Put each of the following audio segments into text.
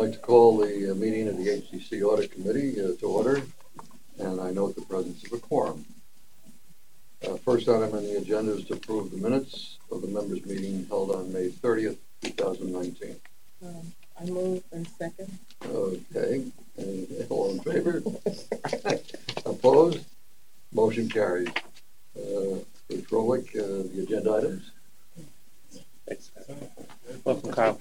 like to call the meeting of the HCC Audit Committee to order, and I note the presence of a quorum. First item on the agenda is to approve the minutes of the members' meeting held on May 30th, 2019. I move and second. Okay. All in favor? Opposed? Motion carries. Mr. Froelich, the agenda items. Thanks. Welcome, Kyle.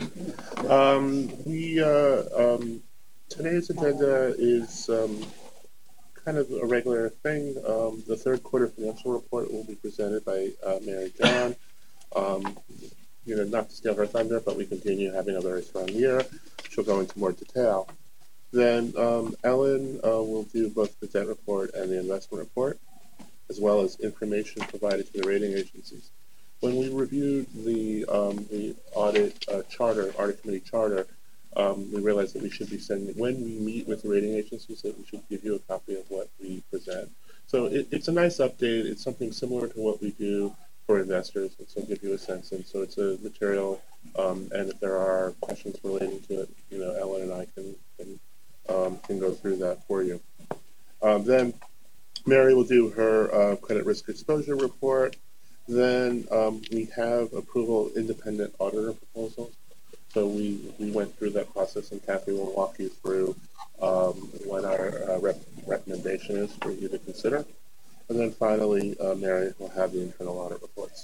Today's agenda is kind of a regular thing. The third quarter financial report will be presented by Mary John. Not to steal her thunder, but we continue having a very strong year. She'll go into more detail. Then Ellen will do both the debt report and the investment report, as well as information provided to the rating agencies. When we reviewed the audit committee charter, we realized that we should be sending, when we meet with the rating agencies, that we should give you a copy of what we present. So it's a nice update. It's something similar to what we do for investors, and so give you a sense. And so it's a material, and if there are questions relating to it, Ellen and I can go through that for you. Then Mary will do her credit risk exposure report. Then we have approval independent auditor proposals. So we went through that process, and Kathy will walk you through what our recommendation is for you to consider. And then finally, Mary will have the internal audit reports.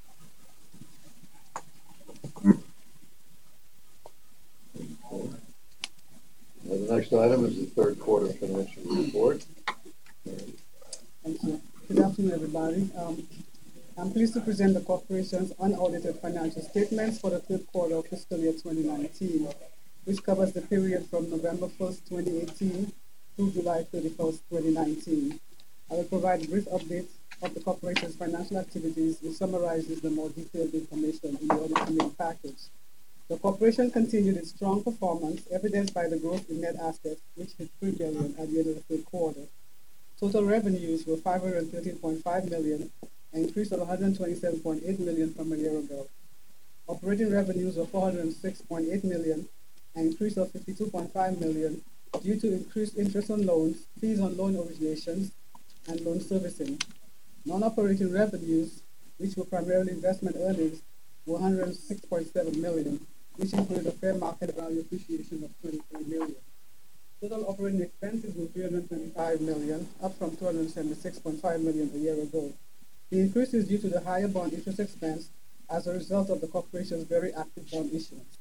The next item is the third quarter financial report. Thank you. Good afternoon, everybody. I'm pleased to present the corporation's unaudited financial statements for the third quarter of fiscal year 2019, which covers the period from November 1st, 2018 through July 31st, 2019. I will provide a brief update of the corporation's financial activities, which summarizes the more detailed information in the audit committee package. The corporation continued its strong performance, evidenced by the growth in net assets, which hit $3 billion at the end of the third quarter. Total revenues were $513.5 million, an increase of $127.8 million from a year ago. Operating revenues were $406.8 million, an increase of $52.5 million due to increased interest on loans, fees on loan originations, and loan servicing. Non-operating revenues, which were primarily investment earnings, were $106.7 million, which included a fair market value appreciation of $23 million. Total operating expenses were $325 million, up from $276.5 million a year ago. The increase is due to the higher bond interest expense as a result of the corporation's very active bond issuance.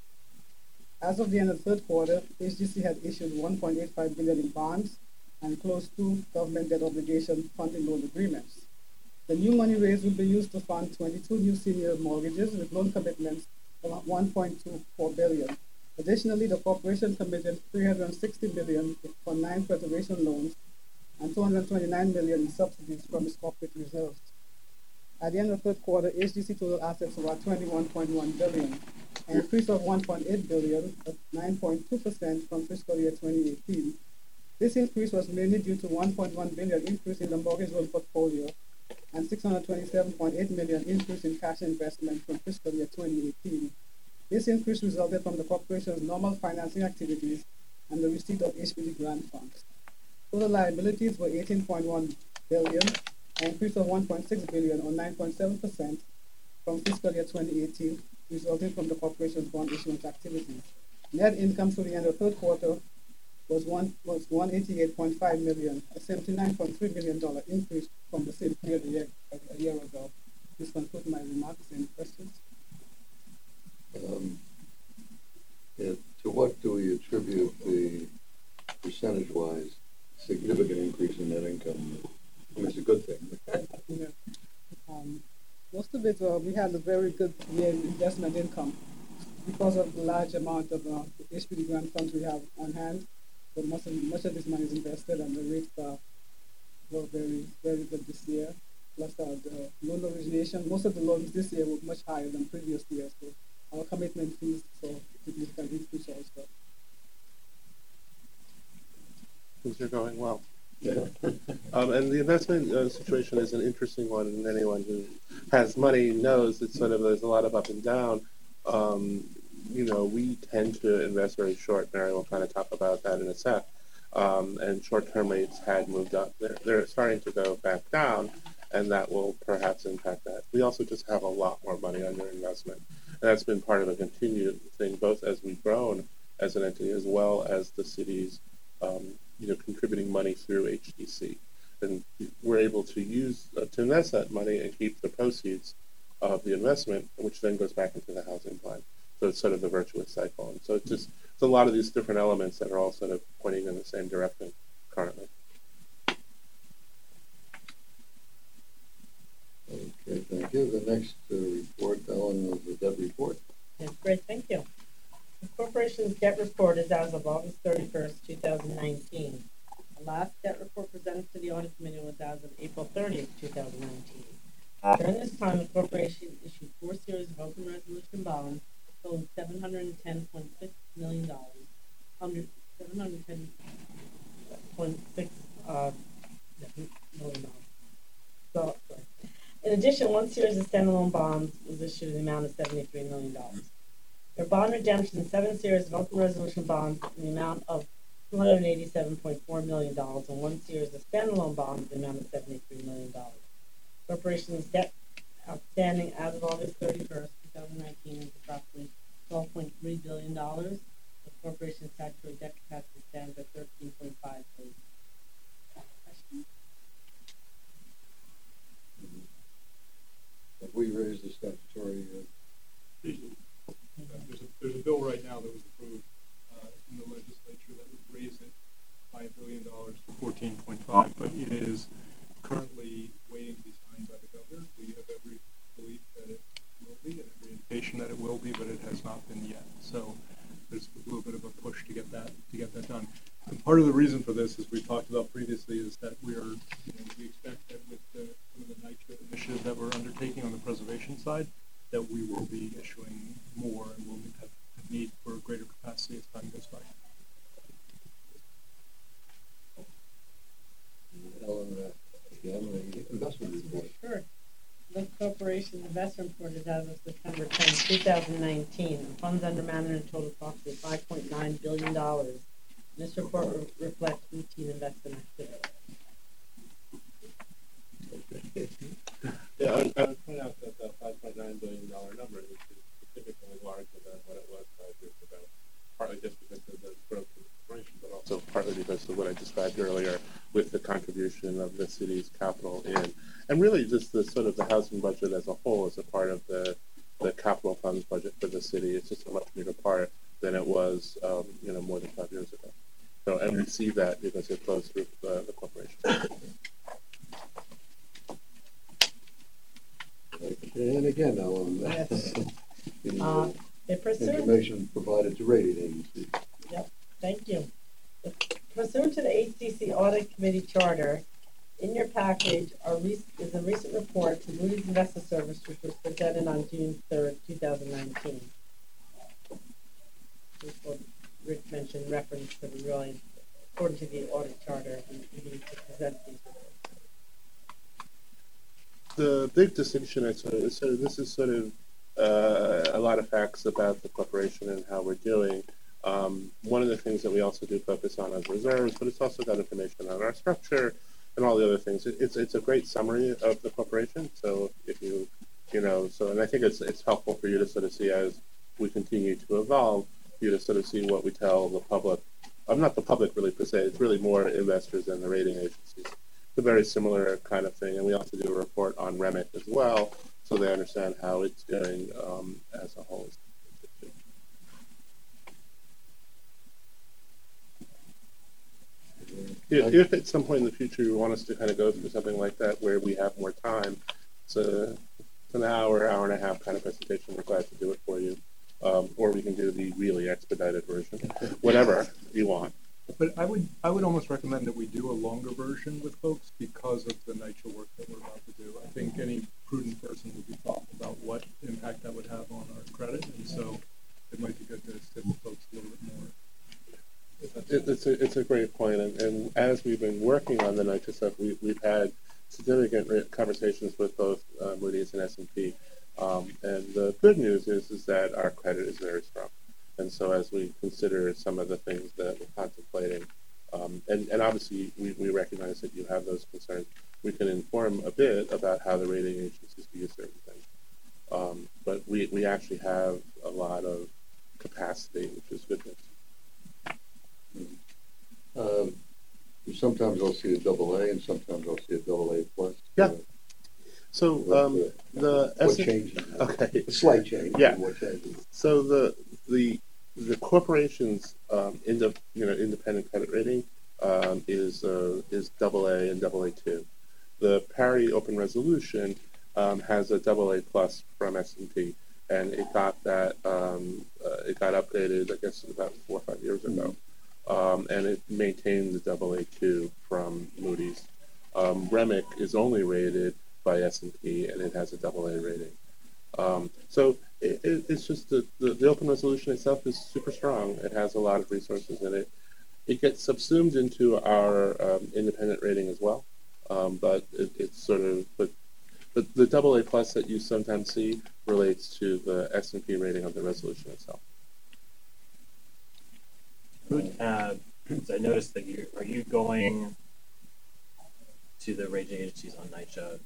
As of the end of the third quarter, HGC had issued $1.85 billion in bonds and closed 2 government debt obligation funding loan agreements. The new money raised will be used to fund 22 new senior mortgages with loan commitments of $1.24 billion. Additionally, the corporation committed $360 million for 9 preservation loans and $229 million in subsidies from its corporate reserves. At the end of the third quarter, HGC total assets were $21.1 billion, an increase of $1.8 billion, or 9.2% from fiscal year 2018. This increase was mainly due to $1.1 billion increase in the mortgage loan portfolio and $627.8 million increase in cash investment from fiscal year 2018. This increase resulted from the corporation's normal financing activities and the receipt of HPD grant funds. Total liabilities were $18.1 billion, an increase of $1.6 billion, or 9.7% from fiscal year 2018, resulting from the corporation's bond issuance activities. Net income for the end of the third quarter was $188.5 million, a $79.3 million increase from the same period a year ago. This concludes my remarks. Any questions? To what do we attribute the percentage-wise significant increase in net income? I mean, it's a good thing. Most of it, we had a very good year in investment income because of the large amount of HPD grant funds we have on hand. So much of this money is invested, and the rates were very, very good this year. Plus, the loan origination, most of the loans this year were much higher than previous years. So our commitment fees saw significant increase also. Things are going well. Yeah. And the investment situation is an interesting one, and anyone who has money knows that sort of there's a lot of up and down. we tend to invest very short. Mary will kind of talk about that in a sec. And short-term rates had moved up. They're starting to go back down, and that will perhaps impact that. We also just have a lot more money under investment. And that's been part of a continued thing, both as we've grown as an entity, as well as the city's, contributing money through HDC. And we're able to use, to invest that money and keep the proceeds of the investment, which then goes back into the housing plan. So it's sort of the virtuous cycle. And so it's a lot of these different elements that are all sort of pointing in the same direction currently. Okay, thank you. The next report, Ellen, is the debt report. Yes, great, thank you. The corporation's debt report is as of August 31st, 2019. The last debt report presented to the audit committee was as of April 30th, 2019. During this time, the corporation issued 4 series of open resolution bonds totaling $710.6 million, $710.6 million. So, in addition, 1 series of standalone bonds was issued in the amount of $73 million. Their bond redemption, 7 series of open resolution bonds in the amount of $287.4 million, and 1 series of standalone bonds in the amount of $73 million. Corporation's debt outstanding as of August 31st, 2019 is approximately $12.3 billion. The corporation's statutory debt capacity stands at $13.5 billion. Questions? Have we raised the statutory? There's a bill right now that was approved in the legislature that would raise it by $1 billion to 14.5, but it is currently waiting to be signed by the governor. We have every belief that it will be and every indication that it will be, but it has not been yet. So there's a little bit of a push to get that done. And part of the reason for this, as we talked about previously, is that we expect that with some of the NYCHA initiatives that we're undertaking on the preservation side, that we will be issuing more and we'll have a need for greater capacity as time goes by. Ellen, again, the investment report. Sure. The corporation's investment report is as of September 10, 2019. The funds under management total approximately $5.9 billion. This report reflects routine investment activity. Yeah, I would point out that the $5.9 billion number is significantly larger than what it was 5 years ago, partly just because of the growth of the corporation, but also partly because of what I described earlier with the contribution of the city's capital in. And really just the sort of the housing budget as a whole is a part of the capital funds budget for the city. It's just a much bigger part than it was, more than 5 years ago. So, and we see that because it flows through the corporation. And again, Ellen, Yes. the Pursuant, information provided to rating agencies. yep, thank you. Pursuant to the HDC Audit Committee Charter, in your package is a recent report to Moody's Investment Service, which was presented on June 3rd, 2019. This is what Rick mentioned, reference to the really, according to the audit charter, we need to present these reports. The big distinction, this is sort of a lot of facts about the corporation and how we're doing. One of the things that we also do focus on is reserves, but it's also got information on our structure and all the other things. It's a great summary of the corporation. So if and I think it's helpful for you to sort of see as we continue to evolve, you to sort of see what we tell the public. Not the public really per se. It's really more investors than the rating agencies. It's a very similar kind of thing, and we also do a report on REMIT as well, so they understand how it's doing as a whole. If at some point in the future you want us to kind of go through something like that where we have more time, it's an hour and a half kind of presentation. We're glad to do it for you. Or we can do the really expedited version, whatever you want. But I would almost recommend that we do a longer version with folks because of the NYCHA work that we're about to do. I think any prudent person would be thoughtful about what impact that would have on our credit, and so it might be good to sit with folks a little bit more. It's a great point, and as we've been working on the NYCHA stuff, we've had significant conversations with both Moody's and S&P, And the good news is that our credit is very strong. And so as we consider some of the things that we're contemplating, and obviously we recognize that you have those concerns, we can inform a bit about how the rating agencies view certain things. But we actually have a lot of capacity, which is good news. Sometimes I'll see a double A, and sometimes I'll see a double A plus. Yeah. So what changes? Okay. A slight change. Yeah. What changes? So the corporation's independent credit rating is double A and double A2. The Parity Open Resolution has a double A plus from S&P, and it got that it got updated, I guess, about 4 or 5 years ago, and it maintained the double A2 from Moody's. REMIC is only rated by S&P, and it has a double A rating. So it's just the open resolution itself is super strong. It has a lot of resources in it. It gets subsumed into our independent rating as well, but it's sort of but the double A plus that you sometimes see relates to the S&P rating of the resolution itself. So I noticed that are you going to the rating agencies on NYCHA?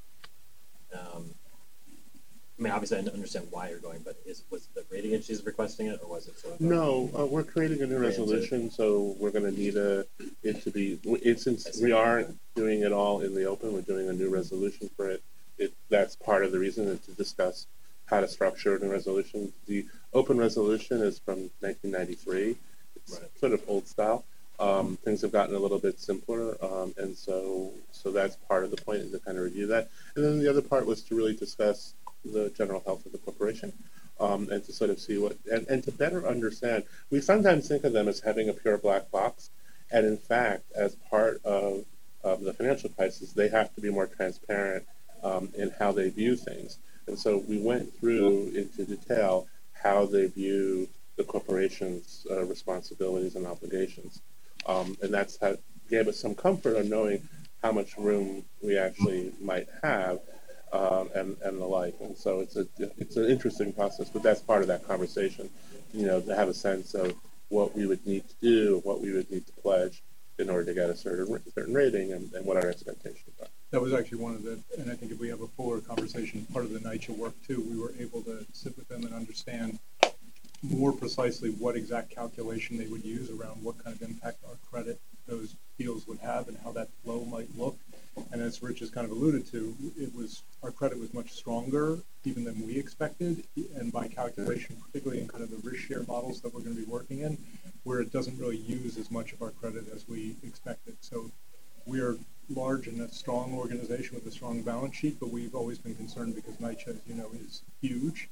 I mean, obviously, I understand why you're going, but was the rating agencies requesting it, or was it sort of? No, we're creating a new resolution, so we're going to need it to be. Since we aren't doing it all in the open, we're doing a new resolution for it. That's part of the reason to discuss how to structure a new resolution. The open resolution is from 1993. It's sort of old style. Things have gotten a little bit simpler, and so that's part of the point, is to kind of review that. And then the other part was to really discuss the general health of the corporation, and to sort of see and to better understand. We sometimes think of them as having a pure black box, and in fact, as part of the financial crisis, they have to be more transparent in how they view things. And so we went through into detail how they view the corporation's responsibilities and obligations. And that's how gave us some comfort on knowing how much room we actually might have, and the like. And so it's an interesting process, but that's part of that conversation, to have a sense of what we would need to do, what we would need to pledge in order to get a certain rating, and what our expectations are. That was actually one of and I think if we have a fuller conversation, part of the NYCHA work too, we were able to sit with them and understand more precisely what exact calculation they would use around what kind of impact our credit those deals would have and how that flow might look. And as Rich has kind of alluded to, our credit was much stronger even than we expected, and by calculation, particularly in kind of the risk share models that we're going to be working in, where it doesn't really use as much of our credit as we expected. So we are large and a strong organization with a strong balance sheet, but we've always been concerned because NYCHA, as you know, is huge.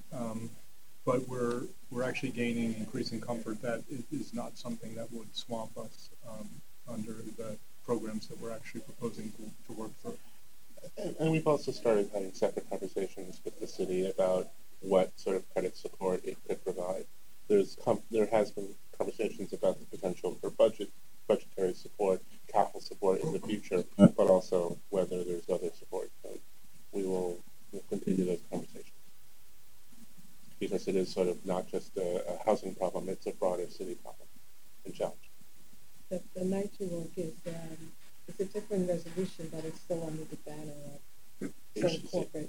But we're actually gaining increasing comfort that it is not something that would swamp us under the programs that we're actually proposing to work through. And we've also started having separate conversations with the city about what sort of credit support it could provide. There has been conversations about the potential for budgetary support, capital support in the future, but also whether there's other support. So we'll continue those conversations, because it is sort of not just a housing problem, it's a broader city problem and challenge. The NYCHA work is it's a different resolution, but it's still under the banner of sort of corporate.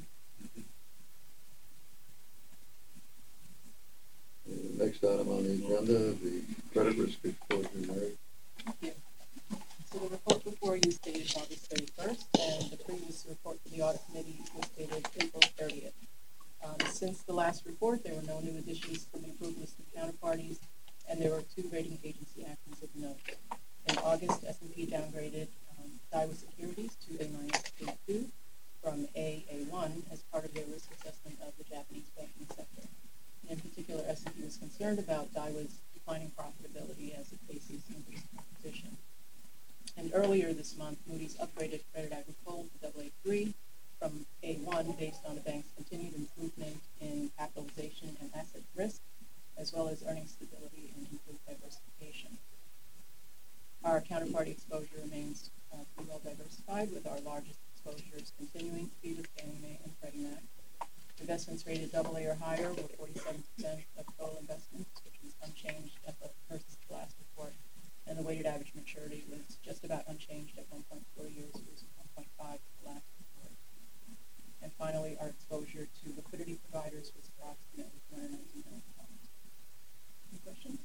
Next item on the agenda, the credit risk exposure. Mary. Thank you. So the report before you is dated August 31st, and the previous report for the audit committee was dated April 30th. Since the last report, there were no new additions to the approved list of counterparties, and there were 2 rating agency actions of note. In August, S&P downgraded Daiwa Securities to A-A2 from A1 as part of their risk assessment of the Japanese banking sector. In particular, S&P was concerned about Daiwa's declining profitability as it faces increased competition. And earlier this month, Moody's upgraded Credit Agricole to AA3 from A1 based on the bank's continued improvement in capitalization and asset risk, as well as earnings stability and improved diversification. Our counterparty exposure remains pretty well diversified, with our largest exposures continuing to be with Fannie Mae and Freddie Mac. Investments rated AA or higher were 47% of total investments, which was unchanged versus the last report. And the weighted average maturity was just about unchanged at 1.4 years versus 1.5 at the last report. And finally, our exposure to liquidity providers was approximately $219 million. Any questions?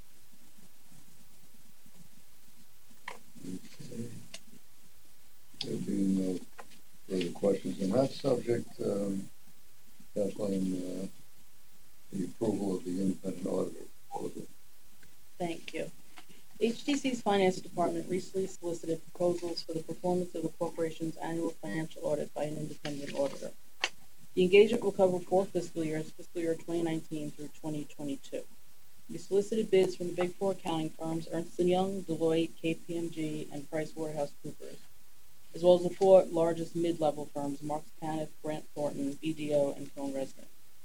There being no further questions on that subject, Kathleen, the approval of the independent auditor. Thank you. HTC's Finance Department recently solicited proposals for the performance of the corporation's annual financial audit by an independent auditor. The engagement will cover 4 fiscal years, fiscal year 2019 through 2022. We solicited bids from the Big Four accounting firms Ernst & Young, Deloitte, KPMG, and PricewaterhouseCoopers, as well as the 4 largest mid-level firms, Marks Paneth, Grant Thornton, BDO, and CohnReznick.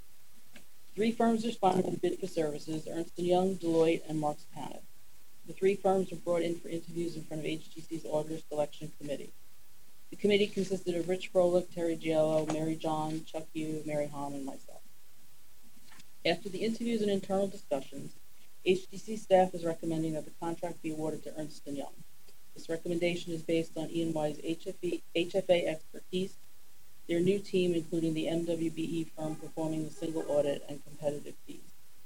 3 firms responded to the bid for services, Ernst & Young, Deloitte, and Marks Paneth. The 3 firms were brought in for interviews in front of HTC's Auditor Selection Committee. The committee consisted of Rich Froelich, Terry Giello, Mary John, Chuck Yu, Mary Hahn, and myself. After the interviews and internal discussions, HTC staff is recommending that the contract be awarded to Ernst & Young. This recommendation is based on E&Y's HFA expertise, their new team, including the MWBE firm performing the single audit, and competitive fees.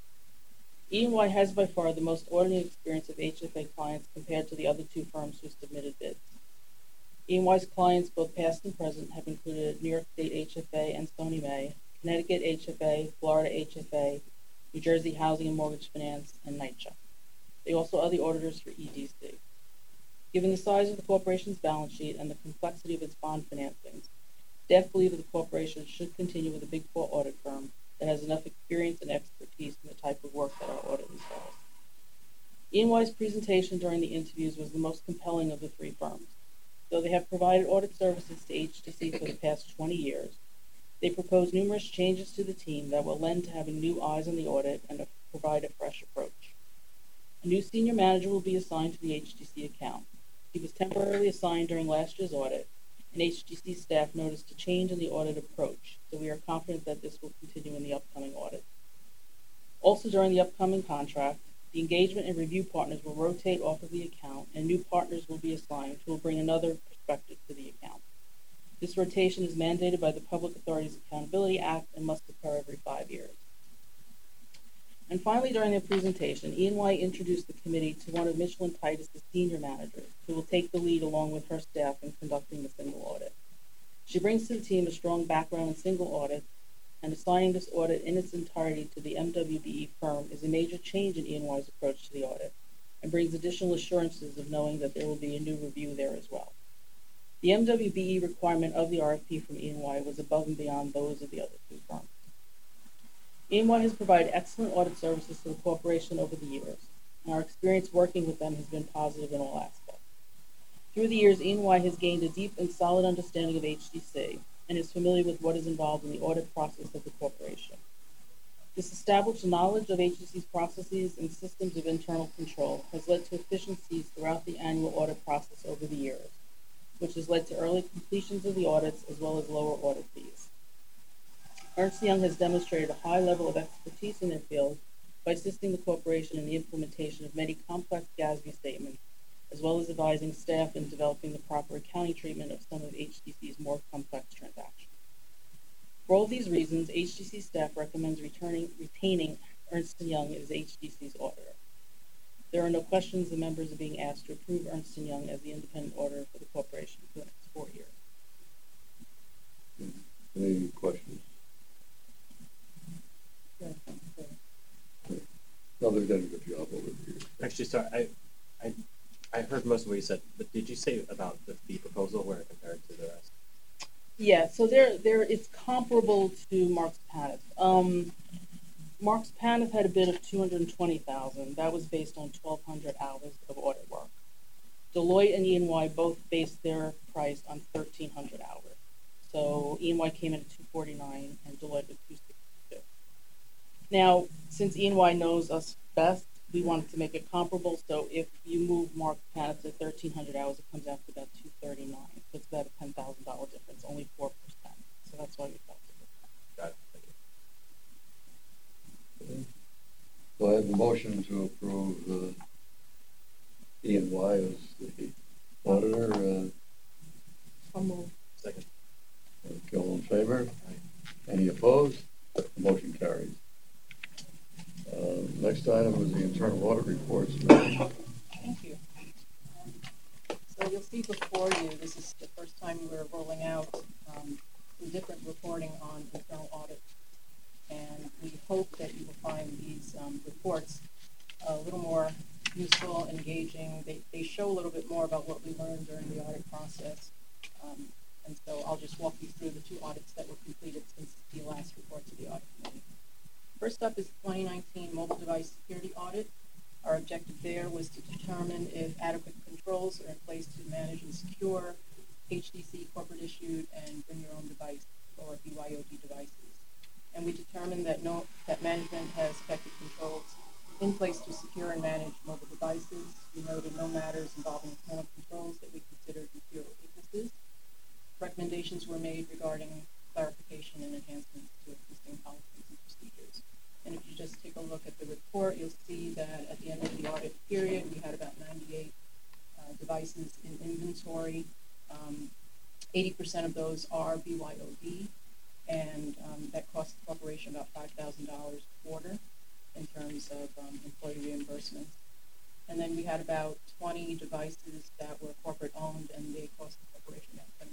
E&Y has by far the most auditing experience of HFA clients compared to the other 2 firms who submitted bids. E&Y's clients, both past and present, have included New York State HFA and Sony May, Connecticut HFA, Florida HFA, New Jersey Housing and Mortgage Finance, and NYCHA. They also are the auditors for EDC. Given the size of the corporation's balance sheet and the complexity of its bond financings, staff believe that the corporation should continue with a Big Four audit firm that has enough experience and expertise in the type of work that our audit entails. E&Y's presentation during the interviews was the most compelling of the 3 firms. Though they have provided audit services to HTC for the past 20 years, they propose numerous changes to the team that will lend to having new eyes on the audit and provide a fresh approach. A new senior manager will be assigned to the HTC account. He was temporarily assigned during last year's audit, and HTC staff noticed a change in the audit approach, so we are confident that this will continue in the upcoming audit. Also during the upcoming contract, the engagement and review partners will rotate off of the account, and new partners will be assigned who will bring another perspective to the account. This rotation is mandated by the Public Authorities Accountability Act and must occur every 5 years. And finally, during their presentation, E&Y introduced the committee to one of Michelin Titus' senior managers, who will take the lead along with her staff in conducting the single audit. She brings to the team a strong background in single audits, and assigning this audit in its entirety to the MWBE firm is a major change in E&Y's approach to the audit, and brings additional assurances of knowing that there will be a new review there as well. The MWBE requirement of the RFP from E&Y was above and beyond those of the other 2 firms. E&Y has provided excellent audit services to the corporation over the years, and our experience working with them has been positive in all aspects. Through the years, E&Y has gained a deep and solid understanding of HTC and is familiar with what is involved in the audit process of the corporation. This established knowledge of HTC's processes and systems of internal control has led to efficiencies throughout the annual audit process over the years, which has led to early completions of the audits as well as lower audit fees. Ernst & Young has demonstrated a high level of expertise in their field by assisting the corporation in the implementation of many complex GASB statements, as well as advising staff in developing the proper accounting treatment of some of HTC's more complex transactions. For all these reasons, HTC staff recommends retaining Ernst & Young as HTC's auditor. There are no questions. The members are being asked to approve Ernst & Young as the independent auditor for the corporation for the next 4 years. Any questions? No, they've done a good job over the years. Actually, sorry, I heard most of what you said, but did you say about the fee proposal where compared to the rest? Yeah, so it's comparable to Marks Paneth. Marks Paneth had a bid of $220,000. That was based on 1,200 hours of audit work. Deloitte and E&Y both based their price on 1,300 hours. So E&Y came in at $249 and Deloitte at $262. Now, since E&Y knows us best, we wanted to make it comparable. So if you move Marks Paneth to 1,300 hours, it comes out to about $239. So it's about a $10,000 difference, only 4%. So that's why we felt it. Got it. Thank you. E&Y as the auditor. I'll move. Second. All in favor? Any opposed? Motion carries. Next item was the internal audit reports. Thank you. So you'll see before you, this is the first time we're rolling out some different reporting on internal audit. And we hope that you will find these reports a little more useful, engaging. They show a little bit more about what we learned during the audit process. And so I'll just walk you through the 2 audits that were completed since the last report to the audit committee. First up is the 2019 mobile device security audit. Our objective there was to determine if adequate controls are in place to manage and secure HTC corporate issued and bring your own device or BYOD devices. And we determined that management has effective controls in place to secure and manage mobile devices. We noted no matters involving internal controls that we considered material weaknesses. Recommendations were made regarding clarification and enhancements to existing policies and procedures. And if you just take a look at the report, you'll see that at the end of the audit period, we had about 98 devices in inventory. 80% of those are BYOD, and that costs the corporation about $5,000 a quarter in terms of employee reimbursements. And then we had about 20 devices that were corporate owned, and they cost the corporation about $1,700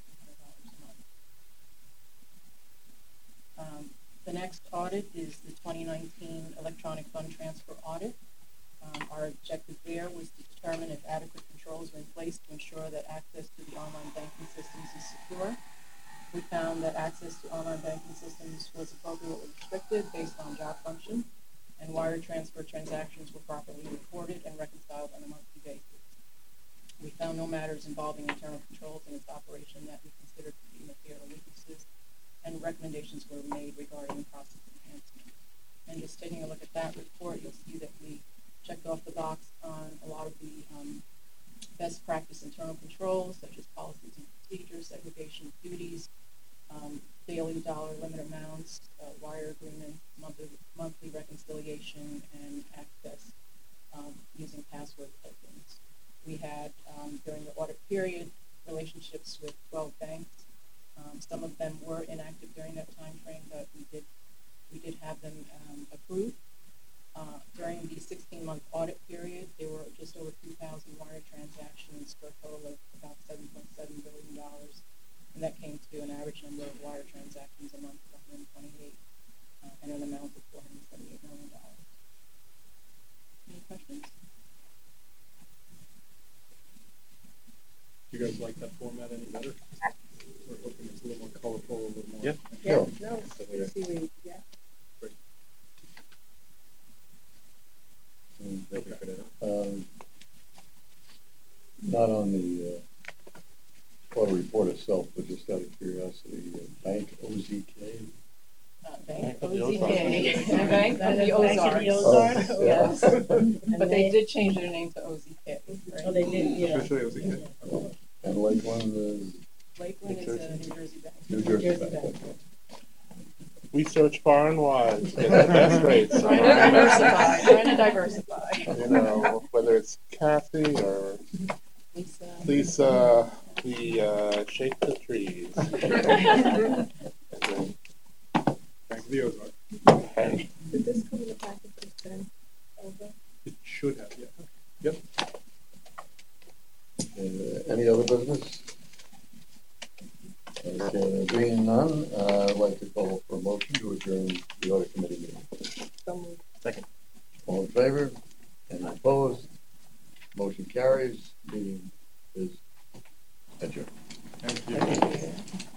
a month. The next audit is the 2019 electronic fund transfer audit. Our objective there was to determine if adequate controls were in place to ensure that access to the online banking systems is secure. We found that access to online banking systems was appropriately restricted based on job function, and wire transfer transactions were properly reported and reconciled on a monthly basis. We found no matters involving internal controls in its operation that we considered to be material weaknesses, and recommendations were made regarding process enhancement. And just taking a look at that report, you'll see that we checked off the box on a lot of the best practice internal controls, such as policies and procedures, segregation of duties, daily dollar limit amounts, wire agreements, monthly reconciliation, and access using password tokens. We had, during the audit period, relationships with 12 banks. Some of them were inactive during that time frame, but we did have them approved. During the 16-month audit period, there were just over 2,000 wire transactions for a total of about $7.7 billion, and that came to an average number of wire transactions a month of 128, and an amount of $478 million. Any questions? Do you guys like that format any better? We're hoping it's a little more colorful, a little more. Yeah. Yeah, Yeah. no, yeah. Not on the audit report itself, but just out of curiosity, Bank OZK. Bank of the OZK. Ozarks. Bank of the Bank of the Ozarks. Oh, Yes. And But they did change their name to OZK. Right? Oh, they did, yeah. Officially, it was a kid. And Lakeland is Lakeland is a New Jersey bank. New Jersey Jersey Bank. Bank. We search far and wide to get the best rates. Trying to diversify. You know, whether it's Kathy or Lisa. Lisa, we shake the trees. Bank of the Ozarks. Hey, Did this come in the package this time? Okay. It should have, yeah. Yep. Any other business? Okay, being none, I'd like to call for a motion to adjourn the audit committee meeting. So moved. Second. All in favor? Any opposed? Motion carries. Meeting is adjourned. Thank you.